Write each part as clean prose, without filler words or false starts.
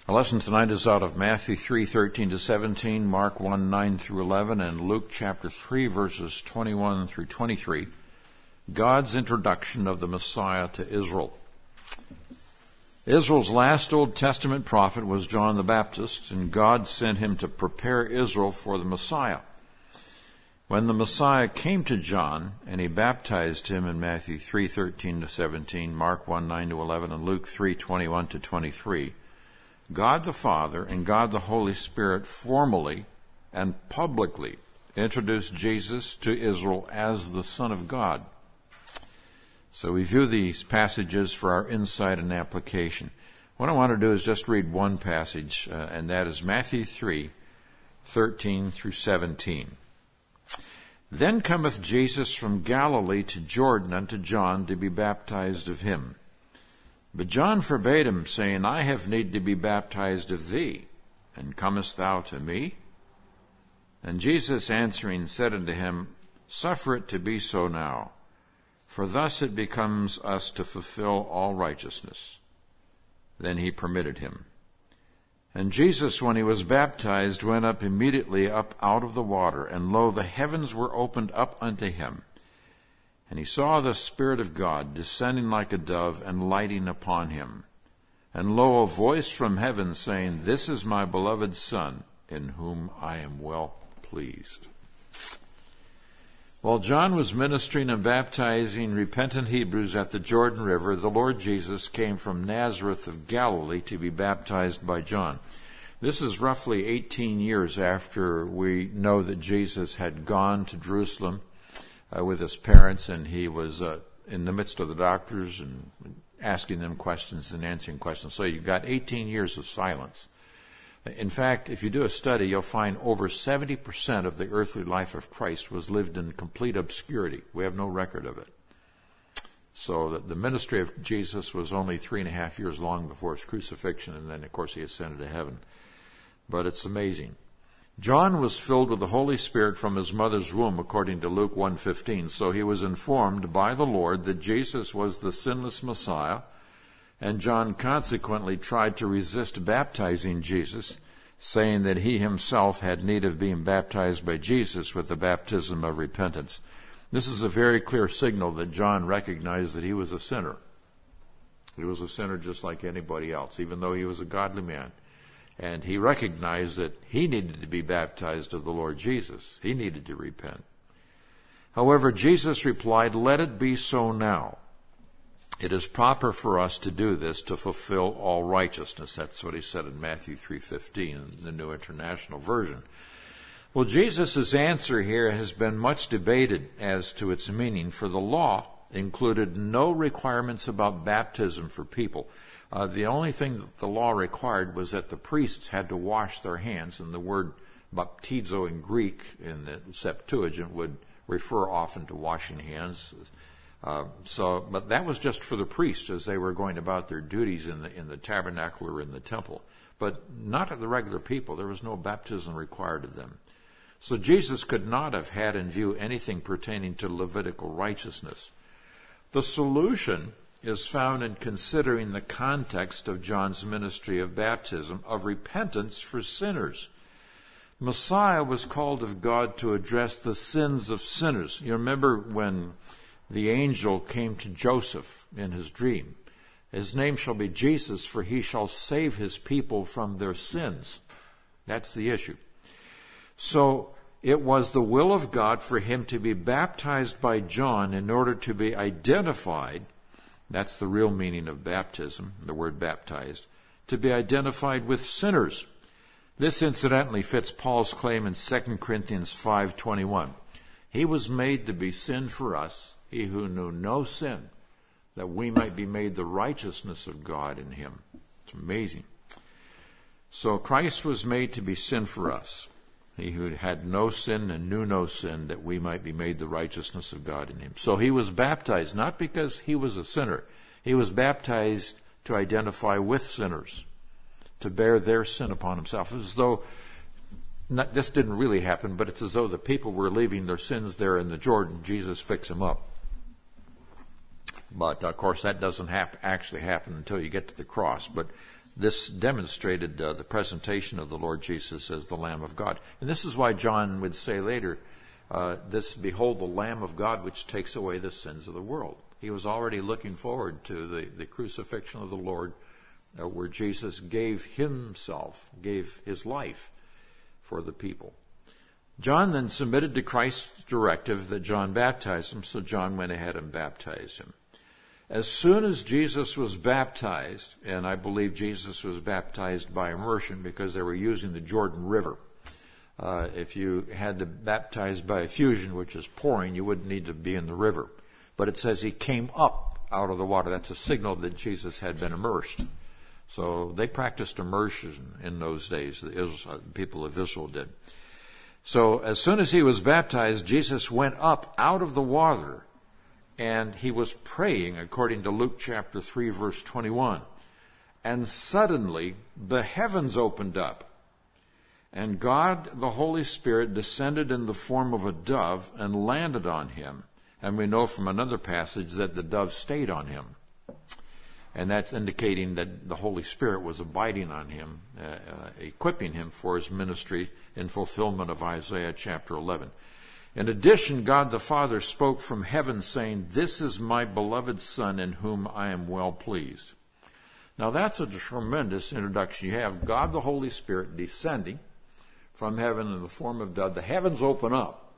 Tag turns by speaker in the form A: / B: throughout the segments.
A: Our lesson tonight is out of Matthew 3:13 to 17, Mark 1:9 through 11, and Luke chapter 3, verses 21 through 23. God's introduction of the Messiah to Israel. Israel's last Old Testament prophet was John the Baptist, and God sent him to prepare Israel for the Messiah. When the Messiah came to John, and he baptized him in Matthew 3:13 to 17, Mark 1:9 to 11, and Luke 3:21 to 23, God the Father and God the Holy Spirit formally and publicly introduced Jesus to Israel as the Son of God. So we view these passages for our insight and application. What I want to do is just read one passage, and that is Matthew 3:13 through 17. Then cometh Jesus from Galilee to Jordan unto John to be baptized of him. But John forbade him, saying, I have need to be baptized of thee, and comest thou to me? And Jesus answering said unto him, Suffer it to be so now, for thus it becomes us to fulfill all righteousness. Then he permitted him. And Jesus, when he was baptized, went up immediately up out of the water, and lo, the heavens were opened up unto him. And he saw the Spirit of God descending like a dove and lighting upon him. And lo, a voice from heaven saying, This is my beloved Son, in whom I am well pleased. While John was ministering and baptizing repentant Hebrews at the Jordan River, the Lord Jesus came from Nazareth of Galilee to be baptized by John. This is roughly 18 years after we know that Jesus had gone to Jerusalem with his parents, and he was in the midst of the doctors and asking them questions and answering questions. So you've got 18 years of silence. In fact, if you do a study, you'll find over 70% of the earthly life of Christ was lived in complete obscurity. We have no record of it. So the ministry of Jesus was only 3.5 years long before his crucifixion, and then, of course, he ascended to heaven. But it's amazing. John was filled with the Holy Spirit from his mother's womb, according to Luke 1:15. So he was informed by the Lord that Jesus was the sinless Messiah, and John consequently tried to resist baptizing Jesus, saying that he himself had need of being baptized by Jesus with the baptism of repentance. This is a very clear signal that John recognized that he was a sinner. He was a sinner just like anybody else, even though he was a godly man. And he recognized that he needed to be baptized of the Lord Jesus. He needed to repent. However, Jesus replied, Let it be so now. It is proper for us to do this to fulfill all righteousness. That's what he said in Matthew 3:15 in the New International Version. Well, Jesus' answer here has been much debated as to its meaning, for the law included no requirements about baptism for people. The only thing that the law required was that the priests had to wash their hands, and the word baptizo in Greek in the Septuagint would refer often to washing hands. But that was just for the priests as they were going about their duties in the tabernacle or in the temple, but not of the regular people. There was no baptism required of them. So Jesus could not have had in view anything pertaining to Levitical righteousness. The solution is found in considering the context of John's ministry of baptism, of repentance for sinners. Messiah was called of God to address the sins of sinners. You remember when the angel came to Joseph in his dream. His name shall be Jesus, for he shall save his people from their sins. That's the issue. So it was the will of God for him to be baptized by John in order to be identified. That's the real meaning of baptism, the word baptized, to be identified with sinners. This incidentally fits Paul's claim in 2 Corinthians 5:21. He was made to be sin for us, he who knew no sin, that we might be made the righteousness of God in him. It's amazing. So Christ was made to be sin for us, he who had no sin and knew no sin, that we might be made the righteousness of God in him. So he was baptized not because he was a sinner. He was baptized to identify with sinners, to bear their sin upon himself. As though, this didn't really happen, but it's as though the people were leaving their sins there in the Jordan. Jesus picks them up. But, of course, that doesn't actually happen until you get to the cross. But This demonstrated the presentation of the Lord Jesus as the Lamb of God. And this is why John would say later, behold the Lamb of God which takes away the sins of the world. He was already looking forward to the crucifixion of the Lord, where Jesus gave his life for the people. John then submitted to Christ's directive that John baptize him, so John went ahead and baptized him. As soon as Jesus was baptized, and I believe Jesus was baptized by immersion because they were using the Jordan River. If you had to baptize by effusion, which is pouring, you wouldn't need to be in the river. But it says he came up out of the water. That's a signal that Jesus had been immersed. So they practiced immersion in those days. The people of Israel did. So as soon as he was baptized, Jesus went up out of the water, and he was praying, according to Luke chapter 3, verse 21. And suddenly the heavens opened up, and God, the Holy Spirit, descended in the form of a dove and landed on him. And we know from another passage that the dove stayed on him. And that's indicating that the Holy Spirit was abiding on him, equipping him for his ministry in fulfillment of Isaiah chapter 11. In addition, God the Father spoke from heaven, saying, "This is my beloved Son, in whom I am well pleased." Now that's a tremendous introduction. You have God the Holy Spirit descending from heaven in the form of dove. The heavens open up.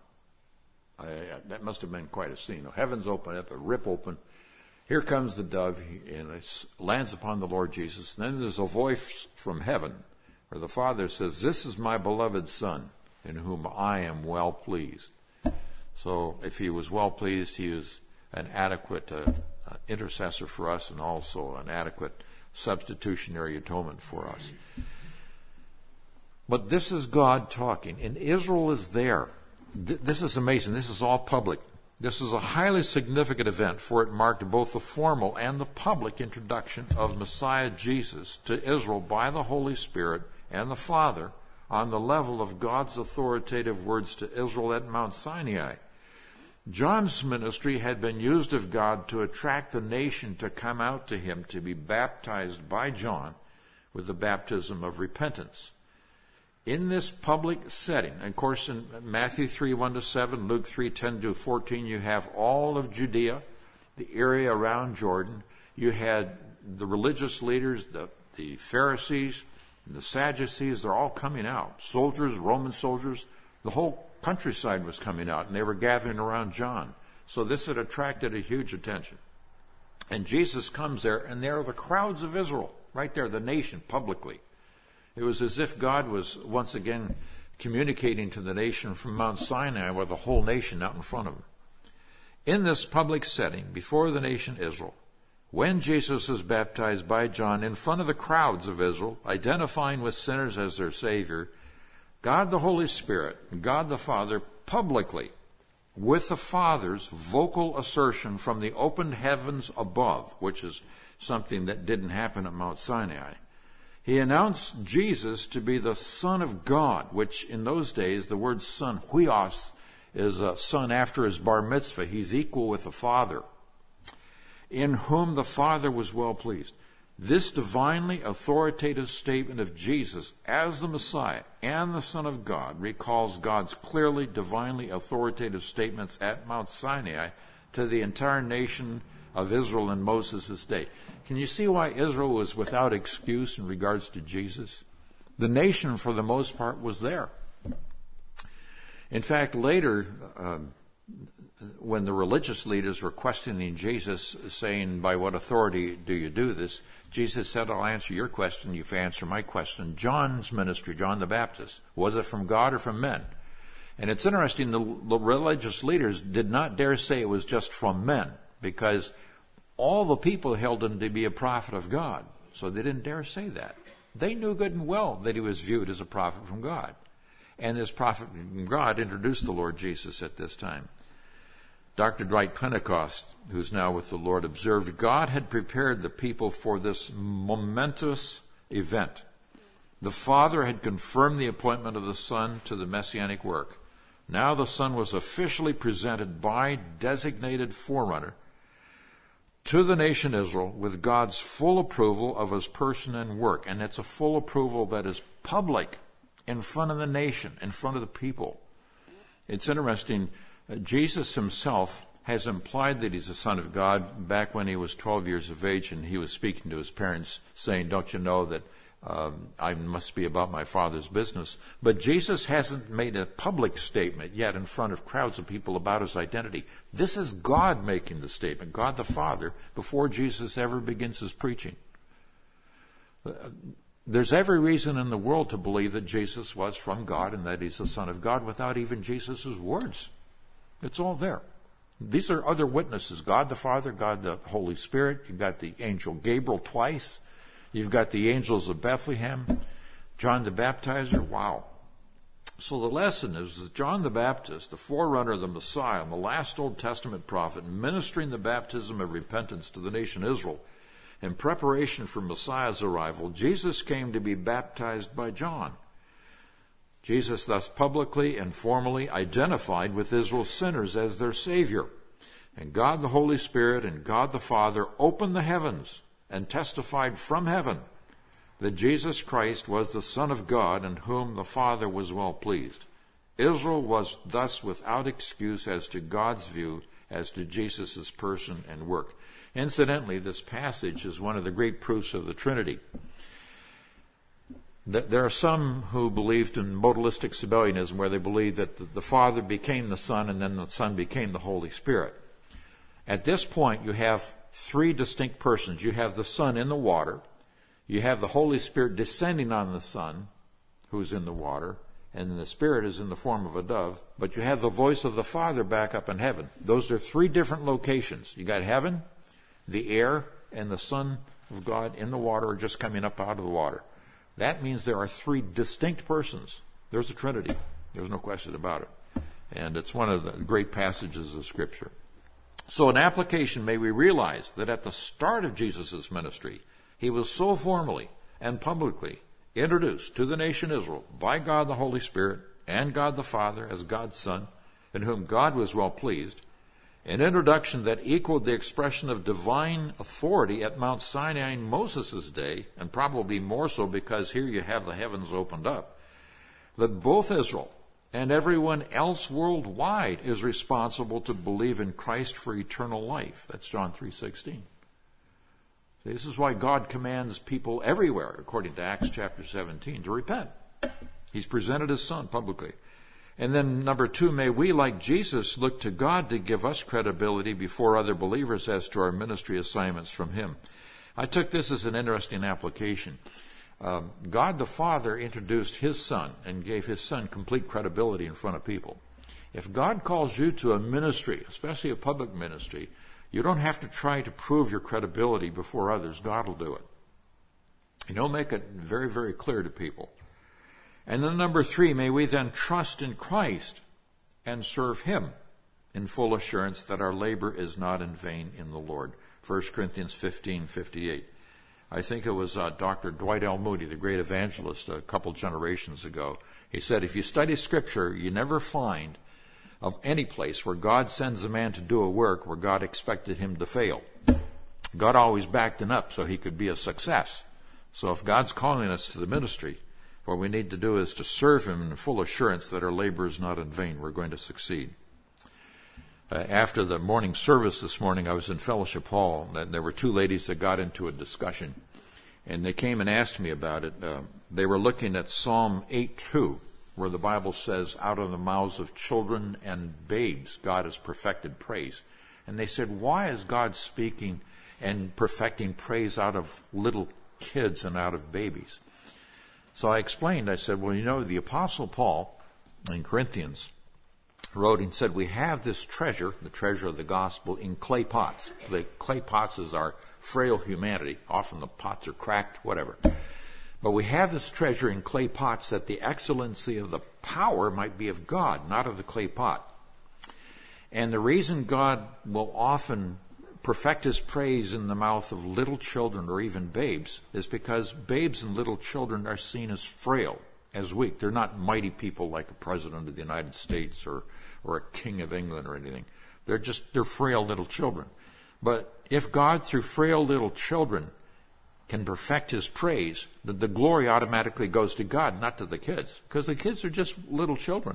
A: That must have been quite a scene. The heavens open up, a rip open. Here comes the dove, and it lands upon the Lord Jesus. And then there's a voice from heaven where the Father says, "This is my beloved Son, in whom I am well pleased." So if he was well pleased, he is an adequate intercessor for us, and also an adequate substitutionary atonement for us. But this is God talking, and Israel is there. This is amazing. This is all public. This is a highly significant event, for it marked both the formal and the public introduction of Messiah Jesus to Israel by the Holy Spirit and the Father on the level of God's authoritative words to Israel at Mount Sinai. John's ministry had been used of God to attract the nation to come out to him to be baptized by John with the baptism of repentance. In this public setting, of course, in Matthew 3, 1-7, Luke 3, 10-14, you have all of Judea, the area around Jordan. You had the religious leaders, the Pharisees, the Sadducees, they're all coming out. Soldiers, Roman soldiers, the whole countryside was coming out, and they were gathering around John. So this had attracted a huge attention. And Jesus comes there, and there are the crowds of Israel, right there, the nation, publicly. It was as if God was once again communicating to the nation from Mount Sinai with the whole nation out in front of him. In this public setting, before the nation Israel, when Jesus was baptized by John in front of the crowds of Israel, identifying with sinners as their Savior, God the Holy Spirit and God the Father publicly, with the Father's vocal assertion from the opened heavens above, which is something that didn't happen at Mount Sinai, he announced Jesus to be the Son of God, which in those days, the word son, huios, is a son after his bar mitzvah. He's equal with the Father, in whom the Father was well pleased. This divinely authoritative statement of Jesus as the Messiah and the Son of God recalls God's clearly divinely authoritative statements at Mount Sinai to the entire nation of Israel in Moses' day. Can you see why Israel was without excuse in regards to Jesus? The nation, for the most part, was there. In fact, later, when the religious leaders were questioning Jesus, saying, "By what authority do you do this?" Jesus said, "I'll answer your question, you answer my question." John's ministry, John the Baptist, was it from God or from men? And it's interesting, the religious leaders did not dare say it was just from men, because all the people held him to be a prophet of God. So they didn't dare say that. They knew good and well that he was viewed as a prophet from God. And this prophet from God introduced the Lord Jesus at this time. Dr. Dwight Pentecost, who's now with the Lord, observed God had prepared the people for this momentous event. The Father had confirmed the appointment of the Son to the messianic work. Now the Son was officially presented by designated forerunner to the nation Israel with God's full approval of his person and work. And it's a full approval that is public, in front of the nation, in front of the people. It's interesting, Jesus himself has implied that he's the Son of God back when he was 12 years of age, and he was speaking to his parents saying, don't you know that I must be about my Father's business? But Jesus hasn't made a public statement yet in front of crowds of people about his identity. This is God making the statement, God the Father, before Jesus ever begins his preaching. There's every reason in the world to believe that Jesus was from God and that he's the Son of God without even Jesus' words. It's all there. These are other witnesses, God the Father, God the Holy Spirit. You've got the angel Gabriel twice. You've got the angels of Bethlehem, John the Baptizer. Wow. So the lesson is that John the Baptist, the forerunner of the Messiah, and the last Old Testament prophet, ministering the baptism of repentance to the nation Israel, in preparation for Messiah's arrival, Jesus came to be baptized by John. Jesus thus publicly and formally identified with Israel's sinners as their Savior. And God the Holy Spirit and God the Father opened the heavens and testified from heaven that Jesus Christ was the Son of God in whom the Father was well pleased. Israel was thus without excuse as to God's view as to Jesus' person and work. Incidentally, this passage is one of the great proofs of the Trinity. There are some who believed in modalistic Sabellianism, where they believe that the Father became the Son and then the Son became the Holy Spirit. At this point, you have three distinct persons. You have the Son in the water. You have the Holy Spirit descending on the Son, who's in the water, and then the Spirit is in the form of a dove. But you have the voice of the Father back up in heaven. Those are three different locations. You got heaven, the air, and the Son of God in the water or just coming up out of the water. That means there are three distinct persons. There's a Trinity. There's no question about it. And it's one of the great passages of Scripture. So in application, may we realize that at the start of Jesus' ministry, he was so formally and publicly introduced to the nation Israel by God the Holy Spirit and God the Father as God's Son, in whom God was well pleased, an introduction that equaled the expression of divine authority at Mount Sinai in Moses' day, and probably more so because here you have the heavens opened up, that both Israel and everyone else worldwide is responsible to believe in Christ for eternal life. That's John 3:16. This is why God commands people everywhere, according to Acts chapter 17, to repent. He's presented his Son publicly. And then number two, may we, like Jesus, look to God to give us credibility before other believers as to our ministry assignments from him. I took this as an interesting application. God the Father introduced his Son and gave his Son complete credibility in front of people. If God calls you to a ministry, especially a public ministry, you don't have to try to prove your credibility before others. God will do it. And he'll make it very, very clear to people. And then number three, may we then trust in Christ and serve him in full assurance that our labor is not in vain in the Lord. 1 Corinthians 15:58. I think it was Dr. Dwight L. Moody, the great evangelist, a couple generations ago. He said, if you study Scripture, you never find of any place where God sends a man to do a work where God expected him to fail. God always backed him up so he could be a success. So if God's calling us to the ministry, what we need to do is to serve him in full assurance that our labor is not in vain. We're going to succeed. After the morning service this morning, I was in Fellowship Hall, and there were two ladies that got into a discussion, and they came and asked me about it. They were looking at Psalm 8:2, where the Bible says, out of the mouths of children and babes, God has perfected praise. And they said, why is God speaking and perfecting praise out of little kids and out of babies? So I explained, I said, well, you know, the Apostle Paul in Corinthians wrote and said, we have this treasure, the treasure of the gospel, in clay pots. The clay pots is our frail humanity. Often the pots are cracked, whatever. But we have this treasure in clay pots that the excellency of the power might be of God, not of the clay pot. And the reason God will often perfect his praise in the mouth of little children or even babes is because babes and little children are seen as frail, as weak. They're not mighty people like a president of the United States or a king of England or anything. They're frail little children. But if God, through frail little children, can perfect his praise, the glory automatically goes to God, not to the kids, because the kids are just little children.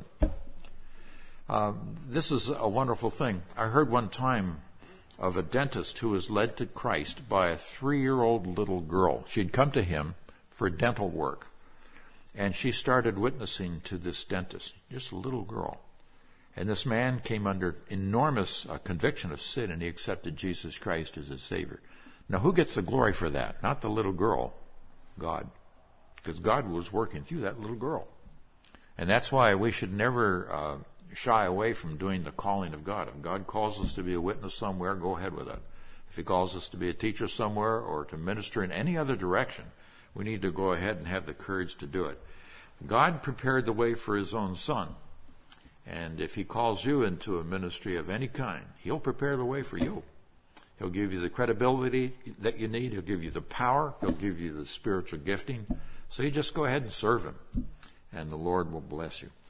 A: This is a wonderful thing. I heard one time of a dentist who was led to Christ by a 3-year-old little girl. She'd come to him for dental work, and she started witnessing to this dentist, just a little girl. And this man came under enormous conviction of sin, and he accepted Jesus Christ as his Savior. Now, who gets the glory for that? Not the little girl, God. Because God was working through that little girl. And that's why we should never shy away from doing the calling of God. If God calls us to be a witness somewhere, go ahead with it. If he calls us to be a teacher somewhere or to minister in any other direction, we need to go ahead and have the courage to do it. God prepared the way for his own Son. And if he calls you into a ministry of any kind, he'll prepare the way for you. He'll give you the credibility that you need. He'll give you the power. He'll give you the spiritual gifting. So you just go ahead and serve him, and the Lord will bless you.